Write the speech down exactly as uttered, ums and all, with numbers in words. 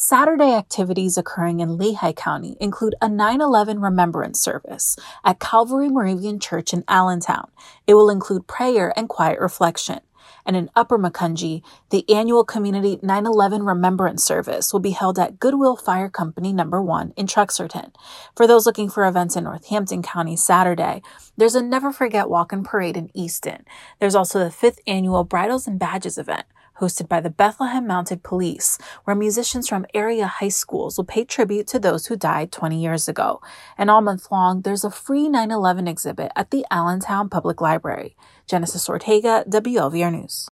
Saturday activities occurring in Lehigh County include a nine eleven remembrance service at Calvary Moravian Church in Allentown. It will include prayer and quiet reflection. And in Upper Macungie, the annual community nine eleven remembrance service will be held at Goodwill Fire Company Number one in Truxerton. For those looking for events in Northampton County Saturday, there's a Never Forget Walk and Parade in Easton. There's also the fifth annual Bridles and Badges event, hosted by the Bethlehem Mounted Police, where musicians from area high schools will pay tribute to those who died twenty years ago. And all month long, there's a free nine eleven exhibit at the Allentown Public Library. Genesis Ortega, W L V R News.